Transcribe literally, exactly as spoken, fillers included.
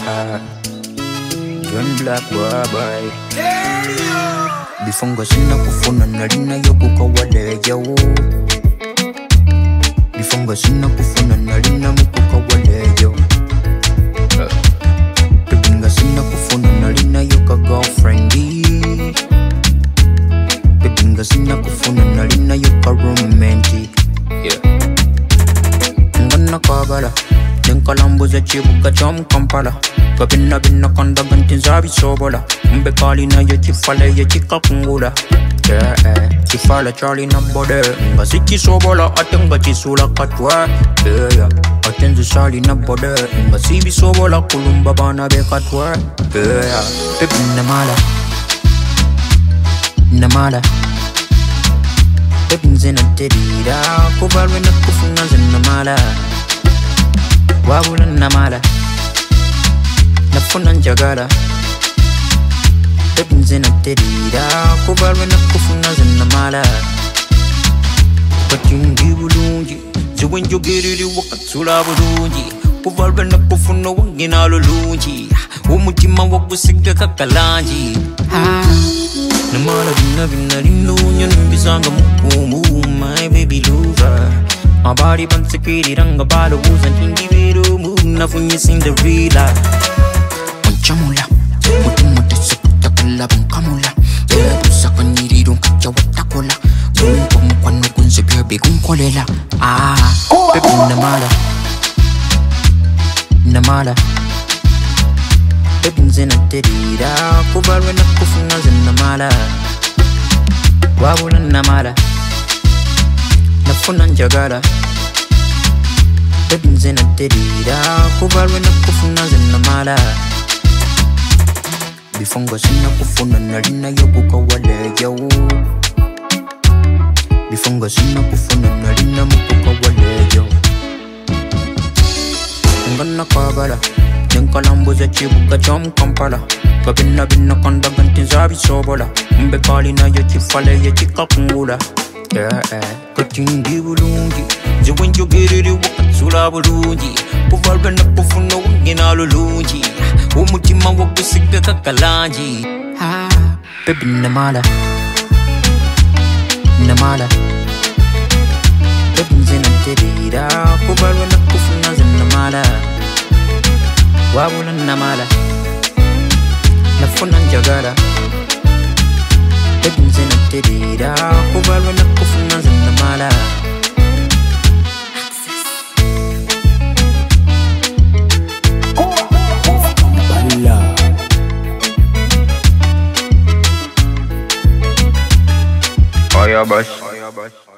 ah. John Black boy boy. Bifunga sina kufuna nalina yokuka walejo. Bifunga sina kufuna nalina mukuka walejo. Bibinga sina kufuna nalina yoka girlfriendy. Bibinga sina kufuna nalina yoka romantic. Yeah. Ngana kabala. Denkalambuza chibuka chom kampala. Kabina bina kanda gantin zabi sobola. Mbe kali na yo chifale yo chika kungula. Yeah, eh, chifala Charlie na bode. Nga sichi sobola atenga chisula katwa. Yeah, yeah, atenza Charlie na bode. Nga sibi sobola kulumba bana be katwa. Yeah, yeah, pepi namala namala. Pepi nzena terida. Kubalwe na kufunga zena mala. Wabula namala nafuna njagala Baby nze naterira kubalwe nakufuna ze namala Kati ndi bulungi ziwe njogerere wakatsula bulungi kubalwe nakufuna wange nalulungi umutima wagusiga kakalangi namala bina bina linunya nembizanga mukumu my baby lover Abari bansikiranga balubuza ntindibiru nafunye Cinderella Munchamula Mutumute sekutakula bunkamula Kusaka niriru nkacha watakola Mumpa mkwano kunze bebe kunkolela Ah, baby namala Namala Baby nze naterira kubalwe nakufuna ze namala Wabula namala Nafuna njagala Baby nze naterira kubalwe nakufuna ze namala Bifunga sina kufuna nalina yokuka walejo Bifunga sina kufuna nalina mukuka walejo Ngana kabala Denkalambuza chibuka chom kampala Kabina bina kanda gantin zabi sobola Mbe kali na yo chifale yo chika kungula Yeah, eh, kati ndi bulungi ziwe njogerere wakatsula bulungi kubalwe nakufuna wange nalulungi umutima wagusiga kakalangi ah, baby namala namala Baby nze naterira kubalwe nakufuna ze namala wabula namala nafuna njagala Baby nze naterira kubalwe nakufuna ze namala Oya boss.